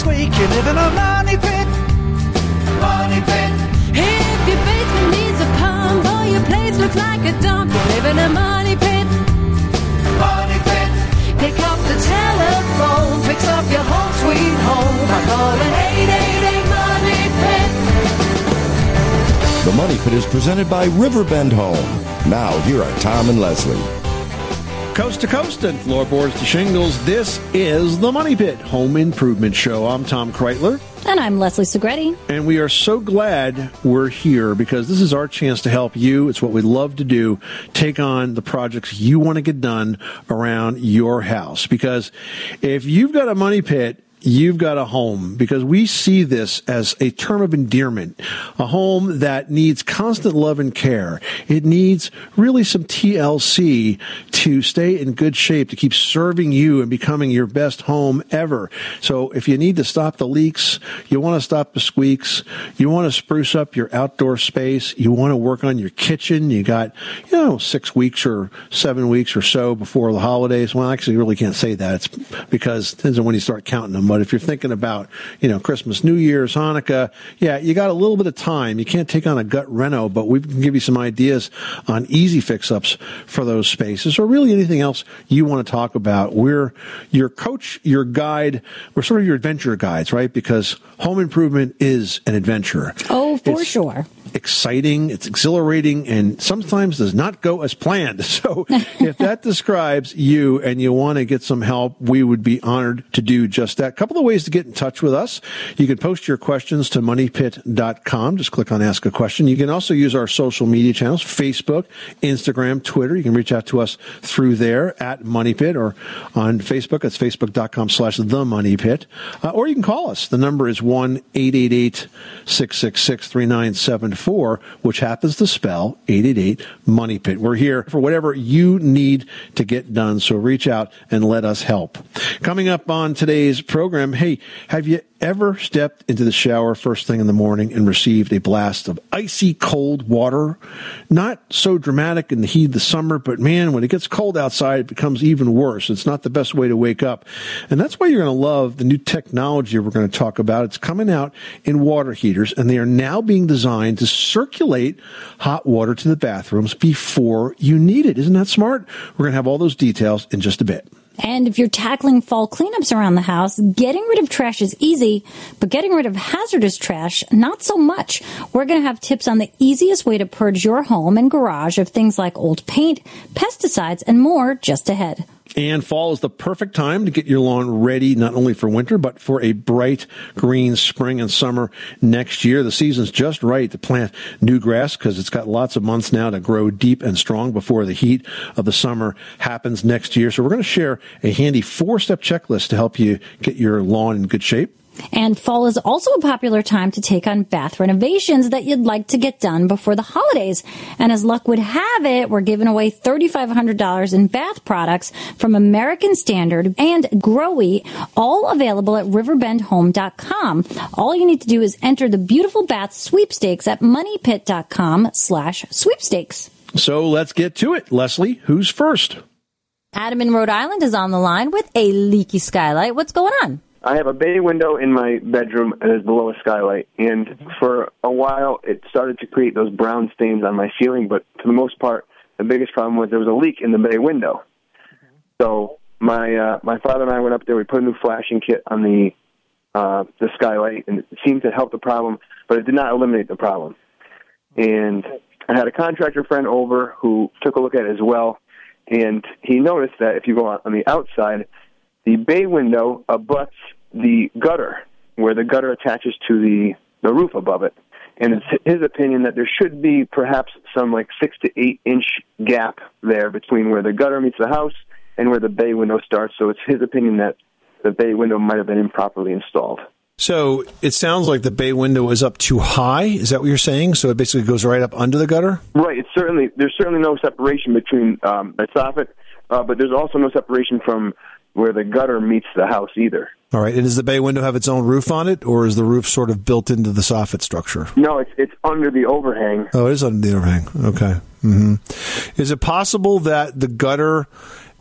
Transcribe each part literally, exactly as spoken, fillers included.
squeak, you live in a money pit. Money pit. If your basement needs a pump or your place looks like a dump, you live in a money pit. Money pit. Pick up the telephone, fix up your home sweet home by calling eight eight eight money pit. The Money Pit is presented by Riverbend Home. Now, here are Tom and Leslie. Coast to coast and floorboards to shingles, this is the Money Pit Home Improvement Show. I'm Tom Kreitler. And I'm Leslie Segretti. And we are so glad we're here because this is our chance to help you. It's what we love to do, take on the projects you want to get done around your house. Because if you've got a money pit, you've got a home, because we see this as a term of endearment, a home that needs constant love and care. It needs really some T L C to stay in good shape, to keep serving you and becoming your best home ever. So if you need to stop the leaks, you want to stop the squeaks, you want to spruce up your outdoor space, you want to work on your kitchen, you got, you know, six weeks or seven weeks or so before the holidays. Well, actually, you really can't say that. It's because it depends on when you start counting them. But if you're thinking about, you know, Christmas, New Year's, Hanukkah, yeah, you got a little bit of time. You can't take on a gut reno, but we can give you some ideas on easy fix-ups for those spaces, or really anything else you want to talk about. We're your coach, your guide. We're sort of your adventure guides, right? Because home improvement is an adventure. Oh, for it's sure. Exciting, it's exhilarating, and sometimes does not go as planned. So if that describes you and you want to get some help, we would be honored to do just that. A couple of ways to get in touch with us. You can post your questions to money pit dot com. Just click on Ask a Question. You can also use our social media channels, Facebook, Instagram, Twitter. You can reach out to us through there at Money Pit, or on Facebook. It's facebook dot com slash the Money Pit. Uh, or you can call us. The number is one eight eight eight, six six six, three nine seven four, which happens to spell eight eight eight, Money Pit. We're here for whatever you need to get done, so reach out and let us help. Coming up on today's program, hey, have you ever stepped into the shower first thing in the morning and received a blast of icy cold water? Not so dramatic in the heat of the summer, but man, when it gets cold outside, it becomes even worse. It's not the best way to wake up. And that's why you're going to love the new technology we're going to talk about. It's coming out in water heaters, and they are now being designed to circulate hot water to the bathrooms before you need it. Isn't that smart? We're going to have all those details in just a bit. And if you're tackling fall cleanups around the house, getting rid of trash is easy, but getting rid of hazardous trash, not so much. We're going to have tips on the easiest way to purge your home and garage of things like old paint, pesticides, and more just ahead. And fall is the perfect time to get your lawn ready, not only for winter, but for a bright green spring and summer next year. The season's just right to plant new grass because it's got lots of months now to grow deep and strong before the heat of the summer happens next year. So we're going to share a handy four-step checklist to help you get your lawn in good shape. And fall is also a popular time to take on bath renovations that you'd like to get done before the holidays. And as luck would have it, we're giving away three thousand five hundred dollars in bath products from American Standard and Growy, all available at riverbend home dot com. All you need to do is enter the beautiful bath sweepstakes at money pit dot com slash sweepstakes. So let's get to it. Leslie, who's first? Adam in Rhode Island is on the line with a leaky skylight. What's going on? I have a bay window in my bedroom that is below a skylight, and for a while it started to create those brown stains on my ceiling, but for the most part, the biggest problem was there was a leak in the bay window. So my uh, my father and I went up there, we put a new flashing kit on the uh, the skylight, and it seemed to help the problem, but it did not eliminate the problem. And I had a contractor friend over who took a look at it as well, and he noticed that if you go on the outside, the bay window abuts the gutter, where the gutter attaches to the, the roof above it. And it's his opinion that there should be perhaps some like six to eight inch gap there between where the gutter meets the house and where the bay window starts. So it's his opinion that the bay window might have been improperly installed. So it sounds like the bay window is up too high. Is that what you're saying? So it basically goes right up under the gutter? Right. It's certainly there's certainly no separation between um, the soffit, uh, but there's also no separation from where the gutter meets the house either. All right. And does the bay window have its own roof on it, or is the roof sort of built into the soffit structure? No, it's it's under the overhang. Oh, it is under the overhang. Okay. Mm-hmm. Is it possible that the gutter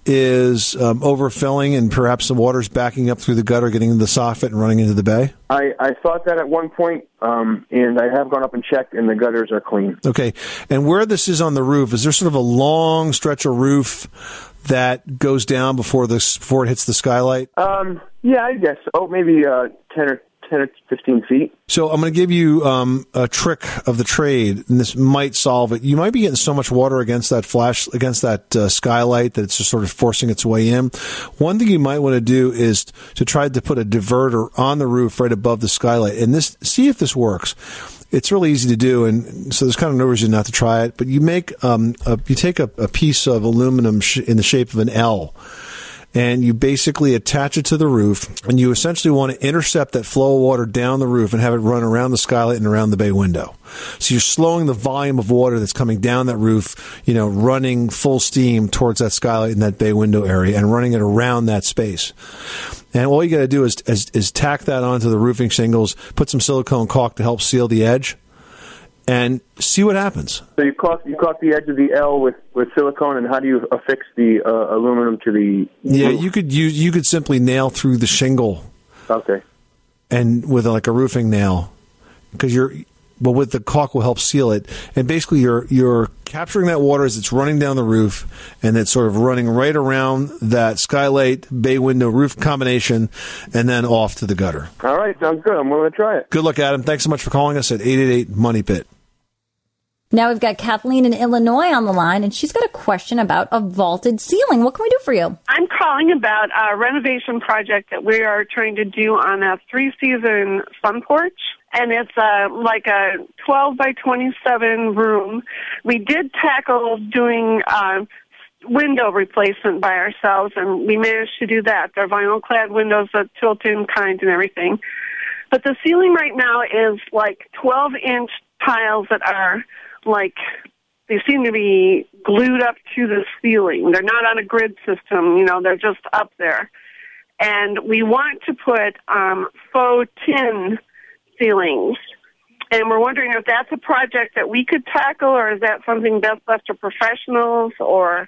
is um, overfilling and perhaps the water's backing up through the gutter, getting into the soffit and running into the bay? I, I thought that at one point, um, and I have gone up and checked, and the gutters are clean. Okay. And where this is on the roof, is there sort of a long stretch of roof that goes down before this before it hits the skylight? Um, yeah, I guess. Oh, maybe uh, ten or ten or fifteen feet. So I'm going to give you um, a trick of the trade, and this might solve it. You might be getting so much water against that flash, against that uh, skylight, that it's just sort of forcing its way in. One thing you might want to do is to try to put a diverter on the roof right above the skylight, and this see if this works. It's really easy to do, and so there's kind of no reason not to try it. But you make um, a, you take a, a piece of aluminum sh- in the shape of an L, and you basically attach it to the roof, and you essentially want to intercept that flow of water down the roof and have it run around the skylight and around the bay window. So you're slowing the volume of water that's coming down that roof, you know, running full steam towards that skylight in that bay window area and running it around that space. And all you got to do is, is is tack that onto the roofing shingles, put some silicone caulk to help seal the edge, and see what happens. So you caulk you caulk the edge of the L with, with silicone, and how do you affix the uh, aluminum to the? Yeah, roof? you could use you could simply nail through the shingle. Okay. And with like a roofing nail, because you're. But with the caulk will help seal it, and basically you're you're capturing that water as it's running down the roof, and it's sort of running right around that skylight bay window roof combination, and then off to the gutter. All right, sounds good. I'm willing to try it. Good luck, Adam. Thanks so much for calling us at eight eight eight Money Pit. Now we've got Kathleen in Illinois on the line, and she's got a question about a vaulted ceiling. What can we do for you? I'm calling about a renovation project that we are trying to do on a three-season sun porch, and it's uh, like a twelve by twenty-seven room. We did tackle doing uh, window replacement by ourselves, and we managed to do that. They're vinyl-clad windows, the tilt-in kind and everything. But the ceiling right now is like twelve-inch tiles that are like, they seem to be glued up to the ceiling. They're not on a grid system, you know, they're just up there. And we want to put um, faux tin ceilings. And we're wondering if that's a project that we could tackle, or is that something best left to professionals, or,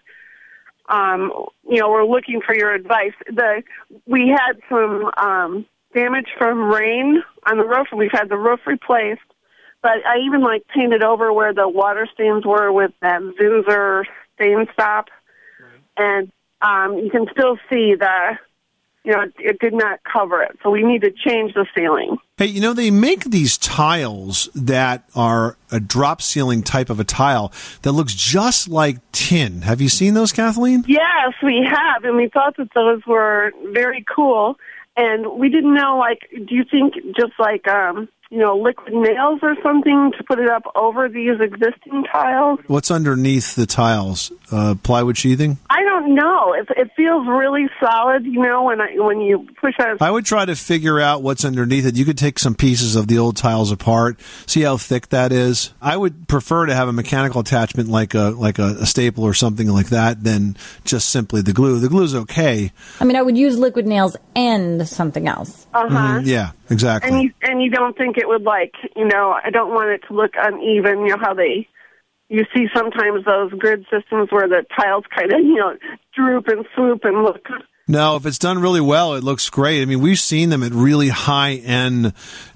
um, you know, we're looking for your advice. The We had some um, damage from rain on the roof, and we've had the roof replaced. But I even, like, painted over where the water stains were with that Zinsser stain stop. Right. And um, you can still see the, you know, it, it did not cover it. So we need to change the ceiling. Hey, you know, they make these tiles that are a drop ceiling type of a tile that looks just like tin. Have you seen those, Kathleen? Yes, we have. And we thought that those were very cool. And we didn't know, like, do you think just like, um, you know, liquid nails or something to put it up over these existing tiles? What's underneath the tiles? Uh, plywood sheathing? I don't know. It, it feels really solid, you know, when I, when you push on. I would try to figure out what's underneath it. You could take some pieces of the old tiles apart, see how thick that is. I would prefer to have a mechanical attachment like a like a, a staple or something like that than just simply the glue. The glue's okay. I mean, I would use liquid nails and something else. Uh-huh. Mm-hmm. Yeah, exactly. And you, and you don't think it would, like, you know, I don't want it to look uneven, you know, how they, you see sometimes those grid systems where the tiles kind of, you know, droop and swoop and look. No, if it's done really well, it looks great. I mean, we've seen them at really high-end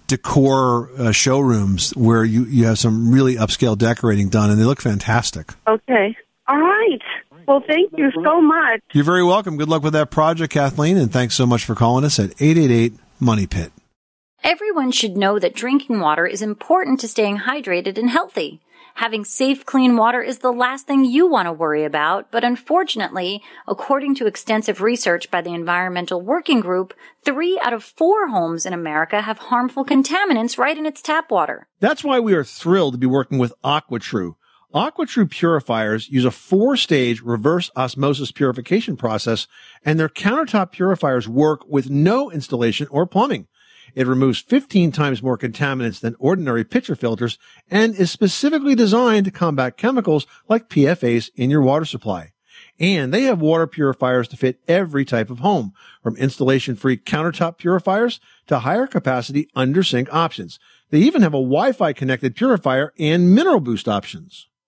decor uh, showrooms where you, you have some really upscale decorating done, and they look fantastic. Okay. All right. Well, thank you so much. You're very welcome. Good luck with that project, Kathleen, and thanks so much for calling us at eight eight eight Money Pit. Everyone should know that drinking water is important to staying hydrated and healthy. Having safe, clean water is the last thing you want to worry about, but unfortunately, according to extensive research by the Environmental Working Group, three out of four homes in America have harmful contaminants right in its tap water. That's why we are thrilled to be working with AquaTrue. AquaTrue purifiers use a four-stage reverse osmosis purification process, and their countertop purifiers work with no installation or plumbing. It removes fifteen times more contaminants than ordinary pitcher filters and is specifically designed to combat chemicals like P F As in your water supply. And they have water purifiers to fit every type of home, from installation-free countertop purifiers to higher capacity under-sink options. They even have a Wi-Fi connected purifier and mineral boost options.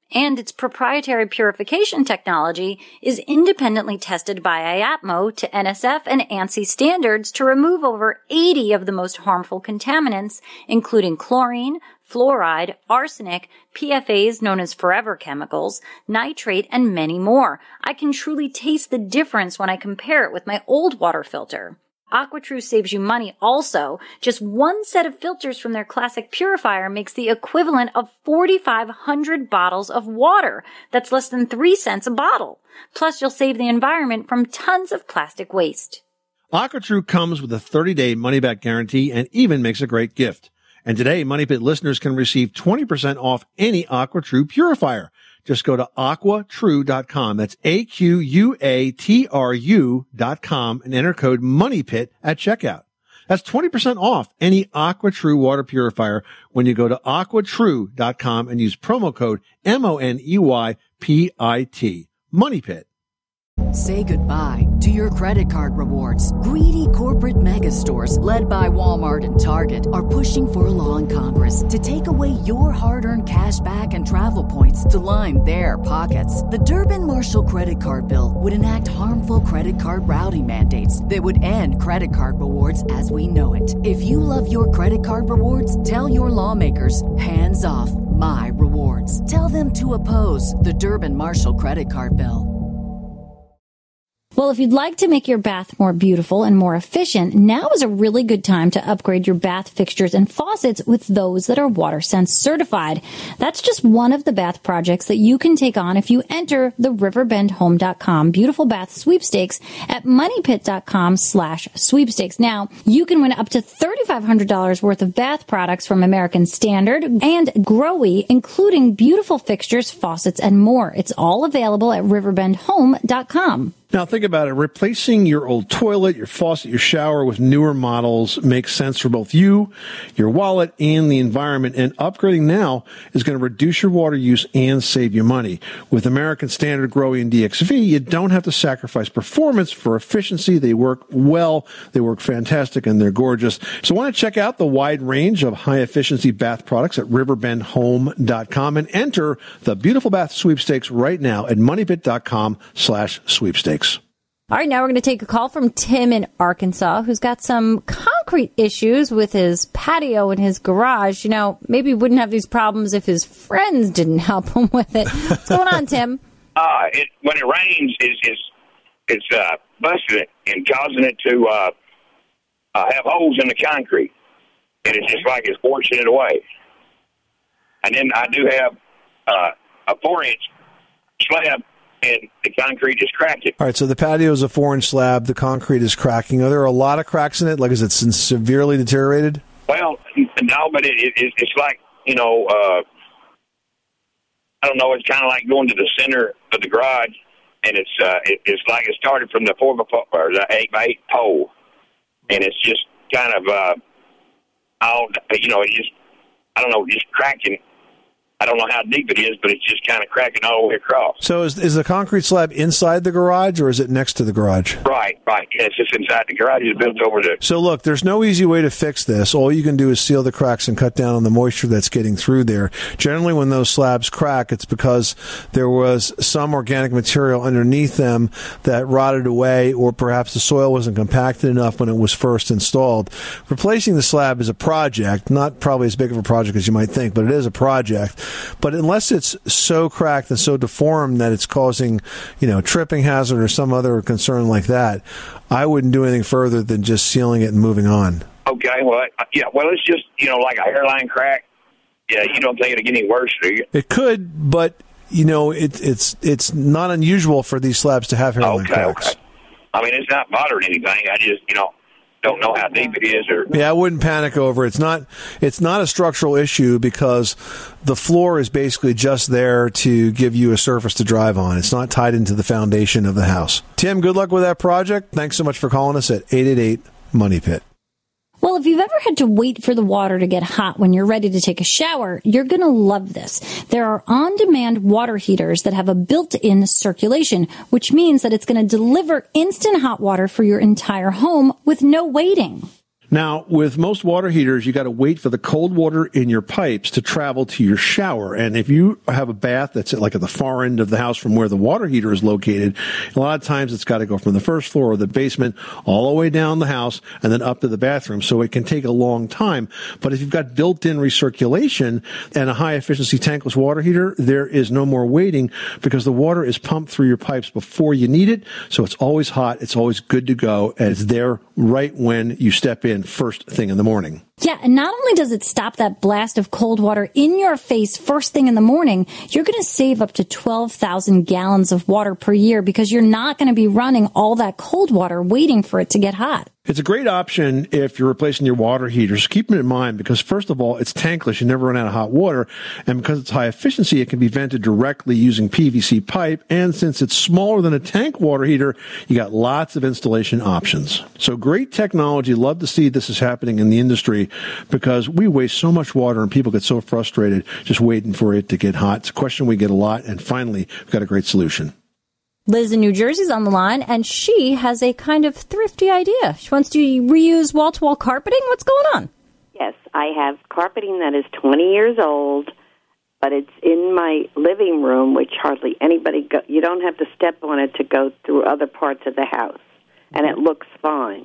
and its proprietary purification technology is independently tested by I A T M O to N S F and ANSI standards to remove over eighty of the most harmful contaminants, including chlorine, fluoride, arsenic, P F As known as forever chemicals, nitrate, and many more. I can truly taste the difference when I compare it with my old water filter. AquaTrue saves you money also. Just one set of filters from their classic purifier makes the equivalent of forty-five hundred bottles of water. That's less than three cents a bottle. Plus, you'll save the environment from tons of plastic waste. AquaTrue comes with a thirty-day money-back guarantee and even makes a great gift. And today, Money Pit listeners can receive twenty percent off any AquaTrue purifier. Just go to aqua true dot com. That's A Q U A T R U dot com and enter code MONEYPIT at checkout. That's twenty percent off any AquaTrue water purifier when you go to aqua true dot com and use promo code M O N E Y P I T. MONEYPIT. Say goodbye to your credit card rewards. Greedy corporate mega stores, led by Walmart and Target, are pushing for a law in Congress to take away your hard-earned cash back and travel points to line their pockets. The Durbin-Marshall credit card bill would enact harmful credit card routing mandates that would end credit card rewards as we know it. If you love your credit card rewards, tell your lawmakers, hands off my rewards. Tell them to oppose the Durbin-Marshall credit card bill. Well, if you'd like to make your bath more beautiful and more efficient, now is a really good time to upgrade your bath fixtures and faucets with those that are WaterSense certified. That's just one of the bath projects that you can take on if you enter the riverbend home dot com Beautiful Bath Sweepstakes at moneypit dot com slash sweepstakes. Now, you can win up to thirty-five hundred dollars worth of bath products from American Standard and Growy, including beautiful fixtures, faucets, and more. It's all available at riverbend home dot com. Now think about it. Replacing your old toilet, your faucet, your shower with newer models makes sense for both you, your wallet, and the environment. And upgrading now is going to reduce your water use and save you money. With American Standard, Growy, and D X V, you don't have to sacrifice performance for efficiency. They work well, they work fantastic, and they're gorgeous. So why not check out the wide range of high-efficiency bath products at riverbend home dot com and enter the Beautiful Bath Sweepstakes right now at moneypit dot com slash sweepstakes. All right, now we're going to take a call from Tim in Arkansas, who's got some concrete issues with his patio and his garage. You know, maybe he wouldn't have these problems if his friends didn't help him with it. What's going on, Tim? Uh, it, when it rains, it's, it's, it's uh, busting it and causing it to uh, uh, have holes in the concrete. And it's just like it's washing it away. And then I do have uh, a four-inch slab, and the concrete is cracking. All right, so the patio is a four-inch slab. The concrete is cracking. Are there a lot of cracks in it? Like, is it severely deteriorated? Well, no, but it, it, it's like, you know, uh, I don't know, it's kind of like going to the center of the garage, and it's uh, it, it's like it started from the four by four, or the eight by eight pole, and it's just kind of, uh, all, you know, it just, I don't know, just cracking. I don't know how deep it is, but it's just kind of cracking all the way across. So is is the concrete slab inside the garage, or is it next to the garage? Right, right. Yeah, it's just inside the garage. It's built over there. So look, there's no easy way to fix this. All you can do is seal the cracks and cut down on the moisture that's getting through there. Generally, when those slabs crack, it's because there was some organic material underneath them that rotted away, or perhaps the soil wasn't compacted enough when it was first installed. Replacing the slab is a project, not probably as big of a project as you might think, but it is a project. But unless it's so cracked and so deformed that it's causing, you know, tripping hazard or some other concern like that, I wouldn't do anything further than just sealing it and moving on. Okay, well, yeah, well, it's just, you know, like a hairline crack. Yeah, you don't think it'll get any worse, do you? It could, but, you know, it, it's it's not unusual for these slabs to have hairline okay, cracks. Okay. I mean, it's not bothering anything. I just, you know, don't know how deep it is. Or yeah, I wouldn't panic over it. It's not, it's not a structural issue because the floor is basically just there to give you a surface to drive on. It's not tied into the foundation of the house. Tim, good luck with that project. Thanks so much for calling us at eight eight eight, money pit. Well, if you've ever had to wait for the water to get hot when you're ready to take a shower, you're going to love this. There are on-demand water heaters that have a built-in circulation, which means that it's going to deliver instant hot water for your entire home with no waiting. Now, with most water heaters, you got to wait for the cold water in your pipes to travel to your shower. And if you have a bath that's at like at the far end of the house from where the water heater is located, a lot of times it's got to go from the first floor or the basement all the way down the house and then up to the bathroom. So it can take a long time. But if you've got built-in recirculation and a high-efficiency tankless water heater, there is no more waiting because the water is pumped through your pipes before you need it. So it's always hot. It's always good to go. And it's there right when you step in first thing in the morning. Yeah, and not only does it stop that blast of cold water in your face first thing in the morning, you're going to save up to twelve thousand gallons of water per year because you're not going to be running all that cold water waiting for it to get hot. It's a great option if you're replacing your water heaters. Keep it in mind because, first of all, it's tankless. You never run out of hot water. And because it's high efficiency, it can be vented directly using P V C pipe. And since it's smaller than a tank water heater, you got lots of installation options. So great technology. Love to see this is happening in the industry because we waste so much water and people get so frustrated just waiting for it to get hot. It's a question we get a lot. And finally, we've got a great solution. Liz in New Jersey's on the line, and she has a kind of thrifty idea. She wants to reuse wall-to-wall carpeting. What's going on? Yes, I have carpeting that is twenty years old, but it's in my living room, which hardly anybody go. You don't have to step on it to go through other parts of the house, and it looks fine.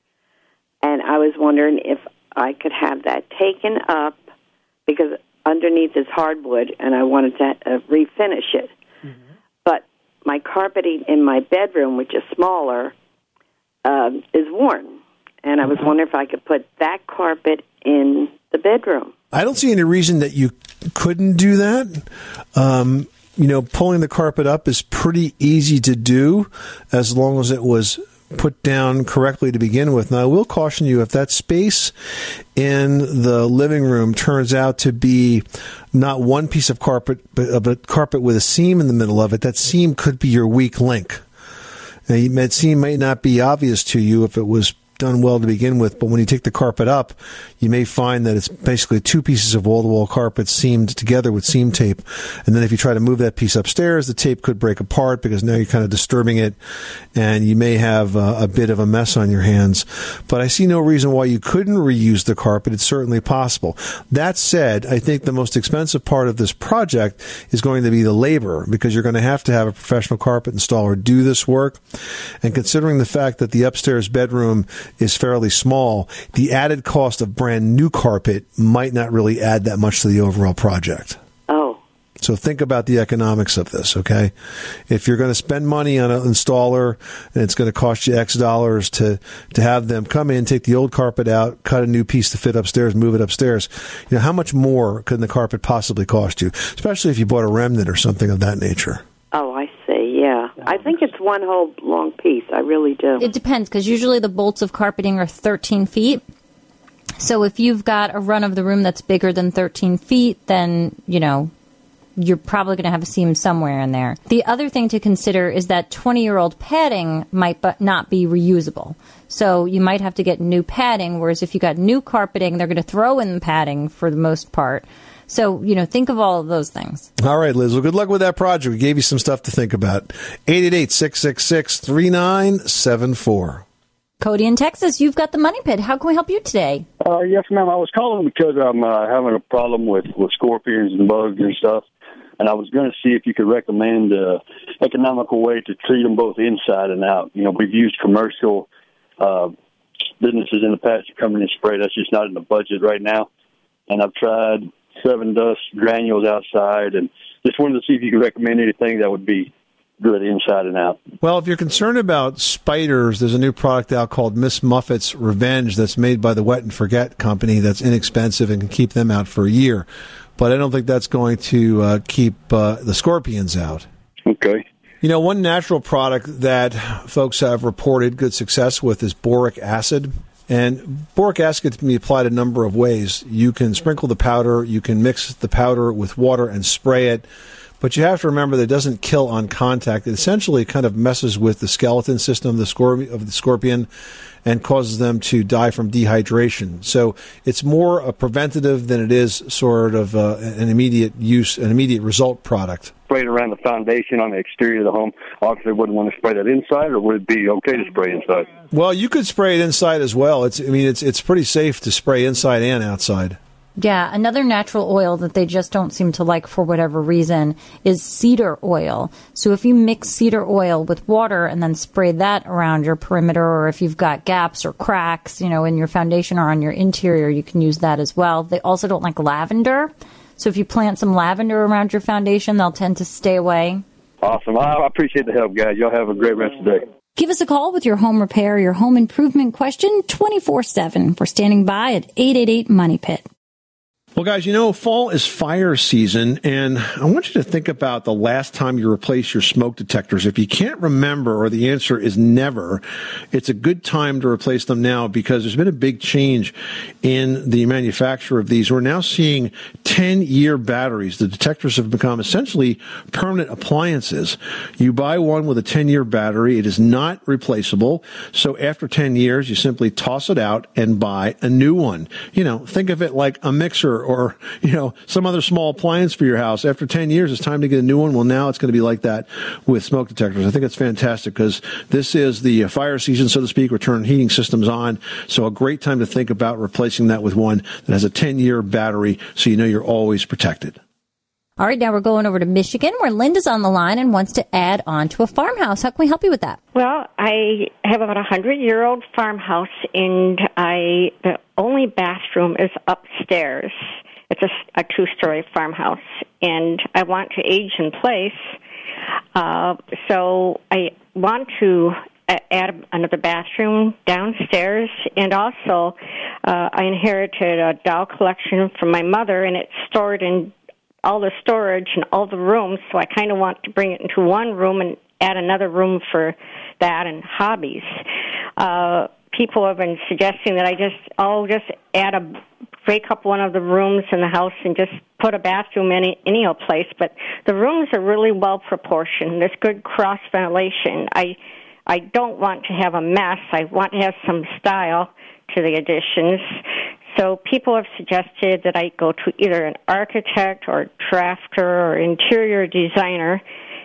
And I was wondering if I could have that taken up because underneath is hardwood, and I wanted to uh, refinish it. But my carpeting in my bedroom, which is smaller, um, is worn. And I was wondering if I could put that carpet in the bedroom. I don't see any reason that you couldn't do that. Um, you know, pulling the carpet up is pretty easy to do as long as it was put down correctly to begin with. Now, I will caution you, if that space in the living room turns out to be not one piece of carpet, but a carpet with a seam in the middle of it, that seam could be your weak link. Now, that seam might not be obvious to you if it was done well to begin with, but when you take the carpet up, you may find that it's basically two pieces of wall-to-wall carpet seamed together with seam tape. And then if you try to move that piece upstairs, the tape could break apart because now you're kind of disturbing it, and you may have uh, a bit of a mess on your hands. But I see no reason why you couldn't reuse the carpet. It's certainly possible. That said, I think the most expensive part of this project is going to be the labor, because you're going to have to have a professional carpet installer do this work. And considering the fact that the upstairs bedroom is fairly small, the added cost of brand new carpet might not really add that much to the overall project. Oh. So think about the economics of this, okay? If you're going to spend money on an installer and it's going to cost you X dollars to, to have them come in, take the old carpet out, cut a new piece to fit upstairs, move it upstairs, you know, how much more could the carpet possibly cost you, especially if you bought a remnant or something of that nature? Oh, I see, yeah. I think it's one whole long piece. I really do. It depends, because usually the bolts of carpeting are thirteen feet. So if you've got a run of the room that's bigger than thirteen feet, then, you know, you're probably going to have a seam somewhere in there. The other thing to consider is that twenty-year-old padding might but not be reusable. So you might have to get new padding, whereas if you got new carpeting, they're going to throw in the padding for the most part. So, you know, think of all of those things. All right, Liz. Well, good luck with that project. We gave you some stuff to think about. eight eight eight, six six six, three nine seven four. Cody in Texas, you've got the Money Pit. How can we help you today? Uh, yes, ma'am. I was calling because I'm uh, having a problem with, with scorpions and bugs and stuff. And I was going to see if you could recommend an uh, economical way to treat them both inside and out. You know, we've used commercial uh, businesses in the past to come in and spray. That's just not in the budget right now. And I've tried Seven Dust granules outside, and just wanted to see if you could recommend anything that would be good inside and out. Well, if you're concerned about spiders, there's a new product out called Miss Muffet's Revenge that's made by the Wet and Forget company that's inexpensive and can keep them out for a year. But I don't think that's going to uh, keep uh, the scorpions out. Okay. You know, one natural product that folks have reported good success with is boric acid. And boric acid can be applied a number of ways. You can sprinkle the powder, you can mix the powder with water and spray it, but you have to remember that it doesn't kill on contact. It essentially kind of messes with the skeleton system of the, scorp- of the scorpion and causes them to die from dehydration. So it's more a preventative than it is sort of uh, an immediate use, an immediate result product. spray it around the foundation on the exterior of the home? Obviously, wouldn't want to spray that inside, or would it be okay to spray inside? Well, you could spray it inside as well. It's, I mean, it's it's pretty safe to spray inside and outside. Yeah, another natural oil that they just don't seem to like for whatever reason is cedar oil. So if you mix cedar oil with water and then spray that around your perimeter, or if you've got gaps or cracks, you know, in your foundation or on your interior, you can use that as well. They also don't like lavender. So if you plant some lavender around your foundation, they'll tend to stay away. Awesome. I appreciate the help, guys. Y'all have a great rest of the day. Give us a call with your home repair, your home improvement question twenty-four seven. We're standing by at eight eight eight Money Pit. Well, guys, you know, fall is fire season, and I want you to think about the last time you replaced your smoke detectors. If you can't remember, or the answer is never, it's a good time to replace them now, because there's been a big change in the manufacture of these. We're now seeing ten-year batteries. The detectors have become essentially permanent appliances. You buy one with a ten-year battery. It is not replaceable. So after ten years, you simply toss it out and buy a new one. You know, think of it like a mixer or, you know, some other small appliance for your house. After ten years, it's time to get a new one. Well, now it's going to be like that with smoke detectors. I think it's fantastic, because this is the fire season, so to speak. We're turning heating systems on. So a great time to think about replacing that with one that has a ten-year battery, so you know you're always protected. All right, now we're going over to Michigan, where Linda's on the line and wants to add on to a farmhouse. How can we help you with that? Well, I have about a hundred-year-old farmhouse, and I the only bathroom is upstairs. It's a, a two-story farmhouse, and I want to age in place. Uh, so I want to add another bathroom downstairs, and also uh, I inherited a doll collection from my mother, and it's stored in all the storage and all the rooms, so I kind of want to bring it into one room and add another room for that and hobbies. Uh, people have been suggesting that I just, I'll just add a, break up one of the rooms in the house and just put a bathroom in any, any old place, but the rooms are really well proportioned. There's good cross ventilation. I, I don't want to have a mess. I want to have some style to the additions. So people have suggested that I go to either an architect or drafter or interior designer.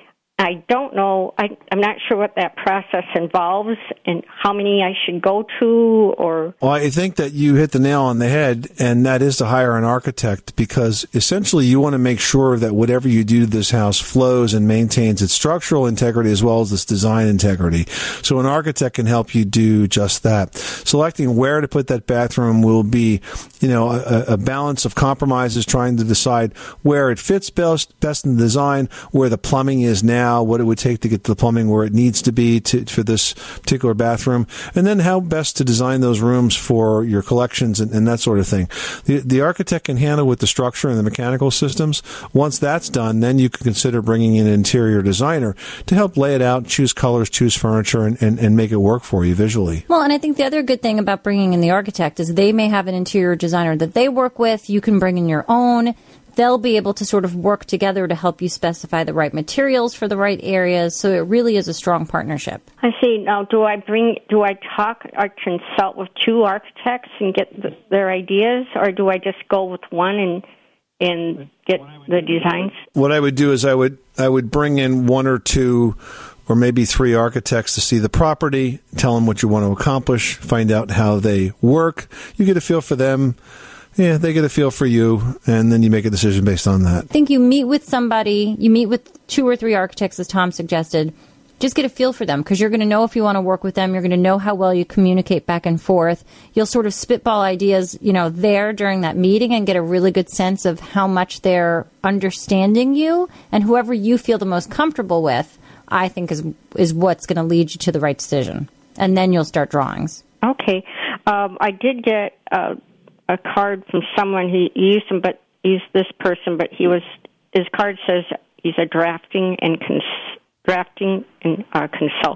I don't know, I, I'm not sure what that process involves and how many I should go to, or... Well, I think that you hit the nail on the head, and that is to hire an architect, because essentially you want to make sure that whatever you do to this house flows and maintains its structural integrity as well as its design integrity. So an architect can help you do just that. Selecting where to put that bathroom will be, you know, a, a balance of compromises, trying to decide where it fits best, best in the design, where the plumbing is now, what it would take to get the plumbing where it needs to be to, for this particular bathroom, and then how best to design those rooms for your collections and, and that sort of thing. The, the architect can handle with the structure and the mechanical systems. Once that's done, then you can consider bringing in an interior designer to help lay it out, choose colors, choose furniture, and, and, and make it work for you visually. Well, and I think the other good thing about bringing in the architect is they may have an interior designer that they work with. You can bring in your own. They'll be able to sort of work together to help you specify the right materials for the right areas. So it really is a strong partnership. I see. Now, do I bring, do I talk or consult with two architects and get the, their ideas, or do I just go with one and and get the designs? What I would do is I would I would bring in one or two or maybe three architects to see the property, tell them what you want to accomplish, find out how they work. You get a feel for them. Yeah, they get a feel for you, and then you make a decision based on that. I think you meet with somebody, you meet with two or three architects, as Tom suggested. Just get a feel for them, because you're going to know if you want to work with them. You're going to know how well you communicate back and forth. You'll sort of spitball ideas, you know, there during that meeting and get a really good sense of how much they're understanding you. And whoever you feel the most comfortable with, I think, is is what's going to lead you to the right decision. And then you'll start drawings. Okay. Um, I did get... Uh a card from someone. He used him, but he's this person, but he was, his card says he's a drafting and cons, drafting and uh, consultant.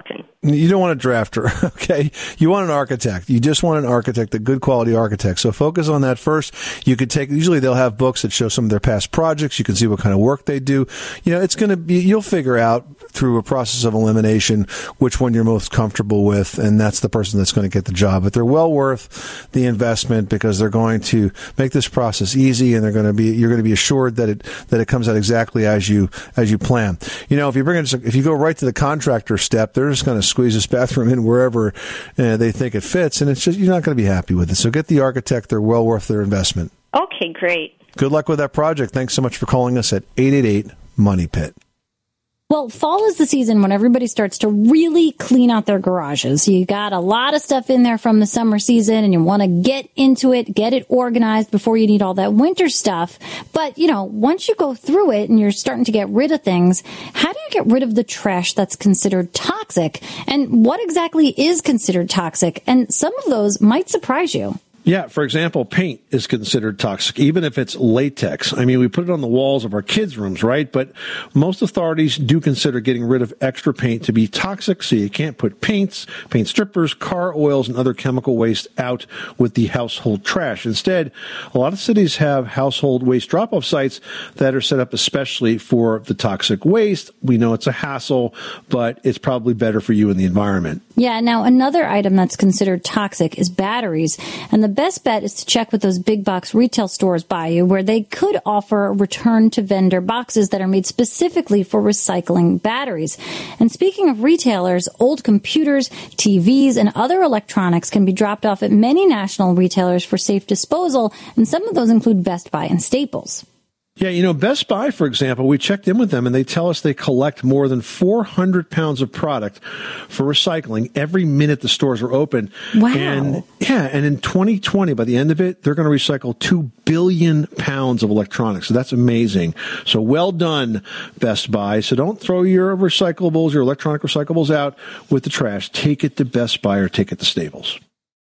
You don't want a drafter, okay? You want an architect. You just want an architect, a good quality architect. So focus on that first. You could take, usually they'll have books that show some of their past projects. You can see what kind of work they do. You know, it's going to be, you'll figure out through a process of elimination which one you're most comfortable with, and that's the person that's going to get the job. But they're well worth the investment because they're going to make this process easy, and they're going to be, you're going to be assured that it, that it comes out exactly as you, as you plan. You know, if you bring it, if you go right to the contractor step, they're just going to squeeze this bathroom in wherever uh, they think it fits, and it's just, you're not going to be happy with it. So get the architect. They're well worth their investment. Okay, great. Good luck with that project. Thanks so much for calling us at eight eight eight, money pit. Well, fall is the season when everybody starts to really clean out their garages. You got a lot of stuff in there from the summer season, and you want to get into it, get it organized before you need all that winter stuff. But, you know, once you go through it and you're starting to get rid of things, how do you get rid of the trash that's considered toxic? And what exactly is considered toxic? And some of those might surprise you. Yeah, for example, paint is considered toxic, even if it's latex. I mean, we put it on the walls of our kids' rooms, right? But most authorities do consider getting rid of extra paint to be toxic, so you can't put paints, paint strippers, car oils, and other chemical waste out with the household trash. Instead, a lot of cities have household waste drop-off sites that are set up especially for the toxic waste. We know it's a hassle, but it's probably better for you and the environment. Yeah, now another item that's considered toxic is batteries. And the best bet is to check with those big box retail stores by you, where they could offer return to vendor boxes that are made specifically for recycling batteries. And speaking of retailers, old computers, T Vs, and other electronics can be dropped off at many national retailers for safe disposal, and some of those include Best Buy and Staples. Yeah, you know, Best Buy, for example, we checked in with them and they tell us they collect more than four hundred pounds of product for recycling every minute the stores are open. Wow. And yeah, and in twenty twenty, by the end of it, they're going to recycle two billion pounds of electronics. So that's amazing. So well done, Best Buy. So don't throw your recyclables, your electronic recyclables out with the trash. Take it to Best Buy or take it to Staples.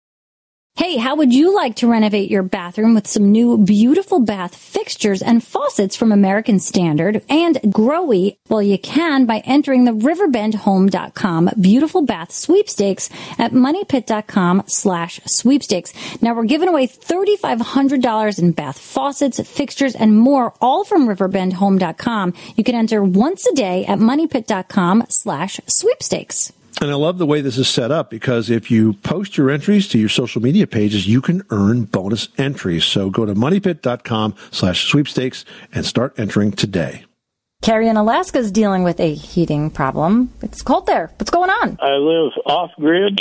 Hey, how would you like to renovate your bathroom with some new beautiful bath fixtures and faucets from American Standard and Growy? Well, you can by entering the riverbend home dot com Beautiful Bath Sweepstakes at moneypit.com slash sweepstakes. Now, we're giving away three thousand five hundred dollars in bath faucets, fixtures, and more, all from riverbend home dot com. You can enter once a day at moneypit.com slash sweepstakes. And I love the way this is set up because if you post your entries to your social media pages, you can earn bonus entries. So go to moneypit.com slash sweepstakes and start entering today. Carrie in Alaska is dealing with a heating problem. It's cold there. What's going on? I live off-grid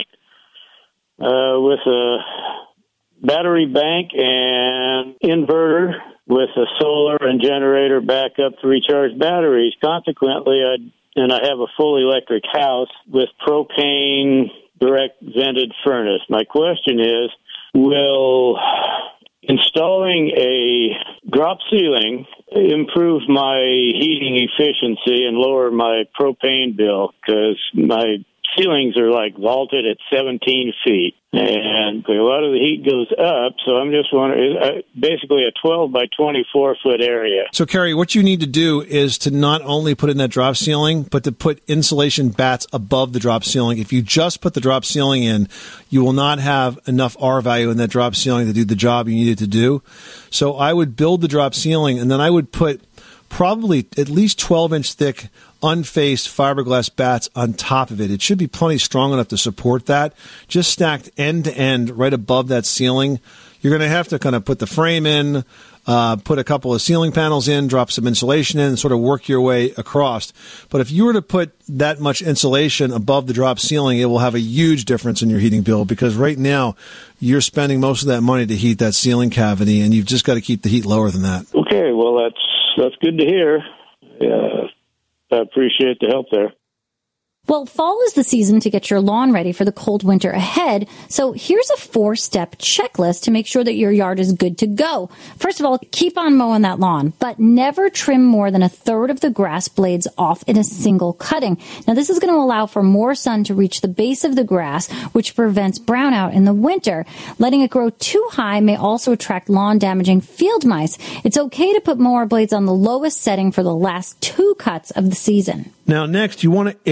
uh, with a battery bank and inverter with a solar and generator backup to recharge batteries. Consequently, I and I have a full electric house with propane direct vented furnace. My question is, will installing a drop ceiling improve my heating efficiency and lower my propane bill? Because my ceilings are like vaulted at seventeen feet, and a lot of the heat goes up. So I'm just wondering, uh, basically a twelve by twenty-four foot area. So, Carrie, what you need to do is to not only put in that drop ceiling, but to put insulation bats above the drop ceiling. If you just put the drop ceiling in, you will not have enough R value in that drop ceiling to do the job you need it to do. So I would build the drop ceiling, and then I would put probably at least twelve inch thick unfaced fiberglass bats on top of it. It should be plenty strong enough to support that. Just stacked end to end right above that ceiling. You're going to have to kind of put the frame in, uh, put a couple of ceiling panels in, drop some insulation in, and sort of work your way across. But if you were to put that much insulation above the drop ceiling, it will have a huge difference in your heating bill, because right now you're spending most of that money to heat that ceiling cavity, and you've just got to keep the heat lower than that. Okay, well, that's that's good to hear. Yeah. I appreciate the help there. Well, fall is the season to get your lawn ready for the cold winter ahead. So here's a four-step checklist to make sure that your yard is good to go. First of all, keep on mowing that lawn, but never trim more than a third of the grass blades off in a single cutting. Now, this is going to allow for more sun to reach the base of the grass, which prevents brownout in the winter. Letting it grow too high may also attract lawn-damaging field mice. It's okay to put mower blades on the lowest setting for the last two cuts of the season. Now, next, you want to aerate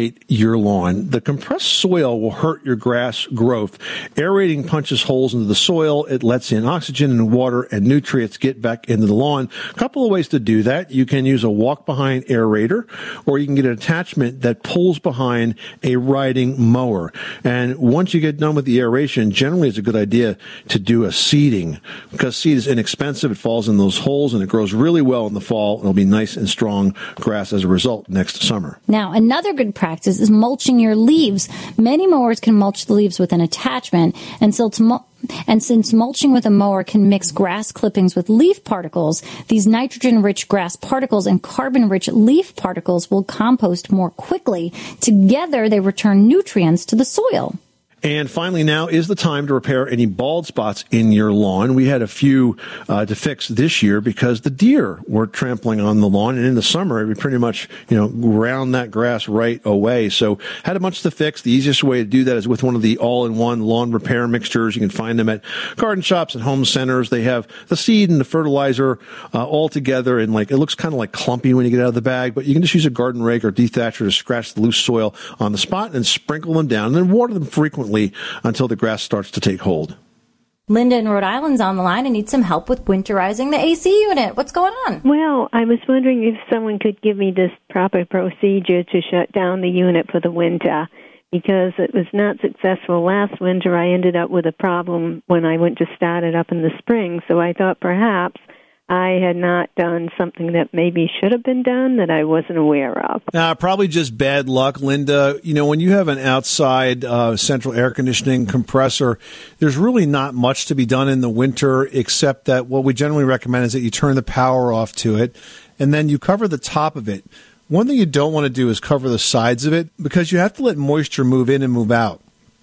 aerate your lawn. The compressed soil will hurt your grass growth. Aerating punches holes into the soil. It lets in oxygen and water and nutrients get back into the lawn. A couple of ways to do that. You can use a walk-behind aerator, or you can get an attachment that pulls behind a riding mower. And once you get done with the aeration, generally it's a good idea to do a seeding, because seed is inexpensive. It falls in those holes, and it grows really well in the fall. It'll be nice and strong grass as a result next summer. Now, another good practice is mulching your leaves. Many mowers can mulch the leaves with an attachment, and so to mul- And since mulching with a mower can mix grass clippings with leaf particles, these nitrogen-rich grass particles and carbon-rich leaf particles will compost more quickly. Together, they return nutrients to the soil. And finally, now is the time to repair any bald spots in your lawn. We had a few uh, to fix this year because the deer were trampling on the lawn, and in the summer, we pretty much, you know, ground that grass right away. So had a bunch to fix. The easiest way to do that is with one of the all-in-one lawn repair mixtures. You can find them at garden shops and home centers. They have the seed and the fertilizer uh, all together, and like it looks kind of like clumpy when you get out of the bag, but you can just use a garden rake or dethatcher to scratch the loose soil on the spot and sprinkle them down, and then water them frequently until the grass starts to take hold. Linda in Rhode Island's on the line and needs some help with winterizing the A C unit. What's going on? Well, I was wondering if someone could give me this proper procedure to shut down the unit for the winter, because it was not successful last winter. I ended up with a problem when I went to start it up in the spring, so I thought perhaps I had not done something that maybe should have been done that I wasn't aware of. Uh, probably just bad luck, Linda. You know, when you have an outside uh, central air conditioning compressor, there's really not much to be done in the winter, except that what we generally recommend is that you turn the power off to it, and then you cover the top of it. One thing you don't want to do is cover the sides of it, because you have to let moisture move in and move out.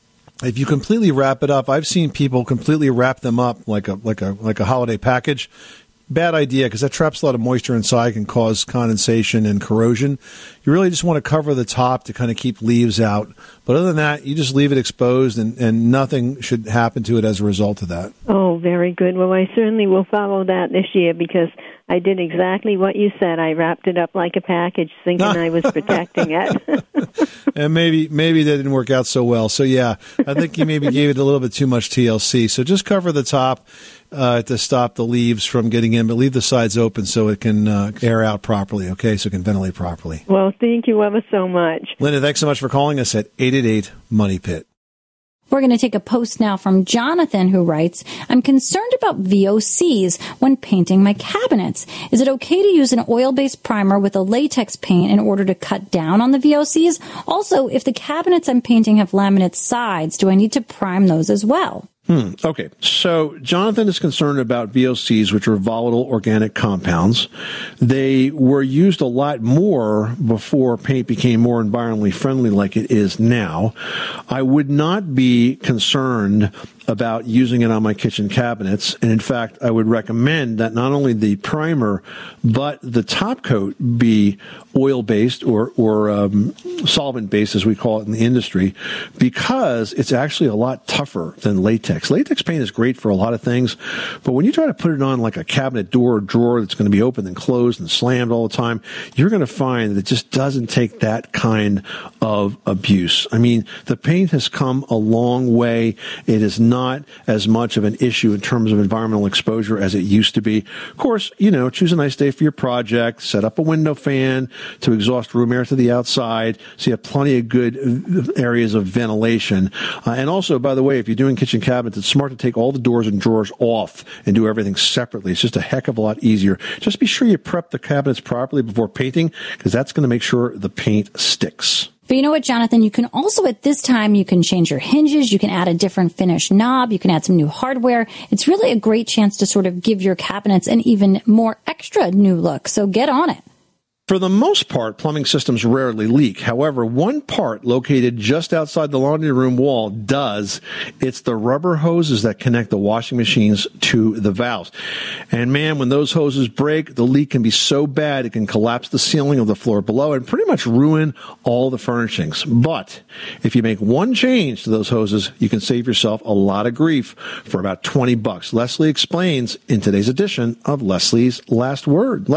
If you completely wrap it up, I've seen people completely wrap them up like a like a like a holiday package. Bad idea, because that traps a lot of moisture inside, can cause condensation and corrosion. You really just want to cover the top to kind of keep leaves out. But other than that, you just leave it exposed, and, and nothing should happen to it as a result of that. Oh, very good. Well, I certainly will follow that this year, because I did exactly what you said. I wrapped it up like a package, thinking I was protecting it. And maybe maybe that didn't work out so well. So, yeah, I think you maybe gave it a little bit too much T L C. So just cover the top uh, to stop the leaves from getting in, but leave the sides open so it can uh, air out properly, okay, so it can ventilate properly. Well, thank you ever so much. Linda, thanks so much for calling us at eight eight eight, money pit. We're going to take a post now from Jonathan, who writes, I'm concerned about V O Cs when painting my cabinets. Is it okay to use an oil-based primer with a latex paint in order to cut down on the V O Cs? Also, if the cabinets I'm painting have laminate sides, do I need to prime those as well? Hmm. Okay. So Jonathan is concerned about V O Cs, which are volatile organic compounds. They were used a lot more before paint became more environmentally friendly like it is now. I would not be concerned about using it on my kitchen cabinets. And in fact, I would recommend that not only the primer, but the top coat be oil-based or, or um, solvent-based, as we call it in the industry, because it's actually a lot tougher than latex. Latex paint is great for a lot of things, but when you try to put it on like a cabinet door or drawer that's going to be open and closed and slammed all the time, you're going to find that it just doesn't take that kind of abuse. I mean, the paint has come a long way. It is not as much of an issue in terms of environmental exposure as it used to be. Of course, you know, choose a nice day for your project, set up a window fan to exhaust room air to the outside, so you have plenty of good areas of ventilation. Uh, and also, by the way, if you're doing kitchen cabinets, it's smart to take all the doors and drawers off and do everything separately. It's just a heck of a lot easier. Just be sure you prep the cabinets properly before painting, because that's going to make sure the paint sticks. But you know what, Jonathan? You can also, at this time, you can change your hinges. You can add a different finish knob. You can add some new hardware. It's really a great chance to sort of give your cabinets an even more extra new look. So get on it. For the most part, plumbing systems rarely leak. However, one part located just outside the laundry room wall does. It's the rubber hoses that connect the washing machines to the valves. And man, when those hoses break, the leak can be so bad it can collapse the ceiling of the floor below and pretty much ruin all the furnishings. But if you make one change to those hoses, you can save yourself a lot of grief for about twenty bucks. Leslie explains in today's edition of Leslie's Last Word. Leslie?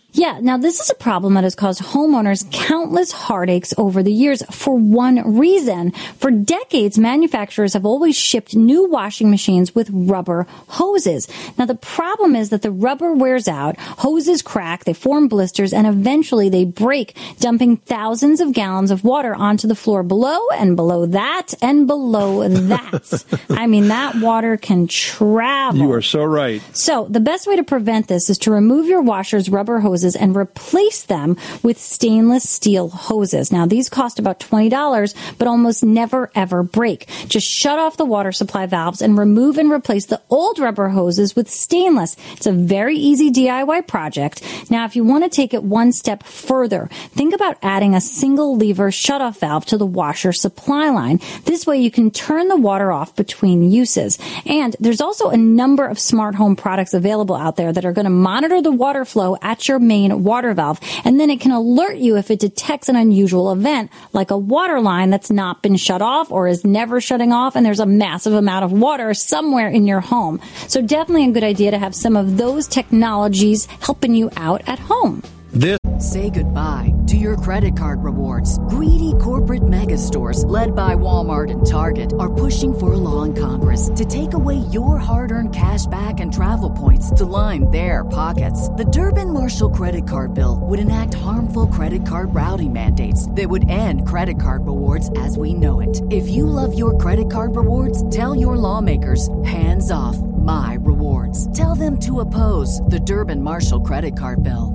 Yeah, now this is a problem that has caused homeowners countless heartaches over the years for one reason. For decades, manufacturers have always shipped new washing machines with rubber hoses. Now the problem is that the rubber wears out, hoses crack, they form blisters, and eventually they break, dumping thousands of gallons of water onto the floor below and below that and below that. I mean, that water can travel. You are so right. So the best way to prevent this is to remove your washer's rubber hoses and replace them with stainless steel hoses. Now, these cost about twenty dollars, but almost never, ever break. Just shut off the water supply valves and remove and replace the old rubber hoses with stainless. It's a very easy D I Y project. Now, if you want to take it one step further, think about adding a single lever shutoff valve to the washer supply line. This way you can turn the water off between uses. And there's also a number of smart home products available out there that are going to monitor the water flow at your main water valve, and then it can alert you if it detects an unusual event, like a water line that's not been shut off or is never shutting off, and there's a massive amount of water somewhere in your home. So definitely a good idea to have some of those technologies helping you out at home. This Say goodbye to your credit card rewards. Greedy corporate mega stores, led by Walmart and Target, are pushing for a law in Congress to take away your hard-earned cash back and travel points to line their pockets. The Durbin-Marshall credit card bill would enact harmful credit card routing mandates that would end credit card rewards as we know it. If you love your credit card rewards, tell your lawmakers, hands off my rewards. Tell them to oppose the Durbin-Marshall credit card bill.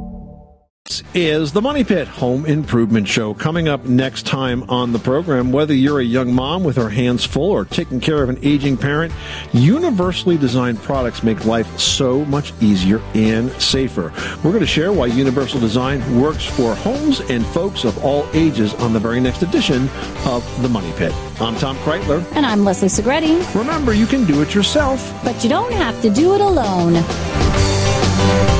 Is the Money Pit Home Improvement Show. Coming up next time on the program, whether you're a young mom with her hands full or taking care of an aging parent, universally designed products make life so much easier and safer. We're going to share why universal design works for homes and folks of all ages on the very next edition of the Money Pit. I'm Tom Kreitler. And I'm Leslie Segretti. Remember, you can do it yourself, but you don't have to do it alone.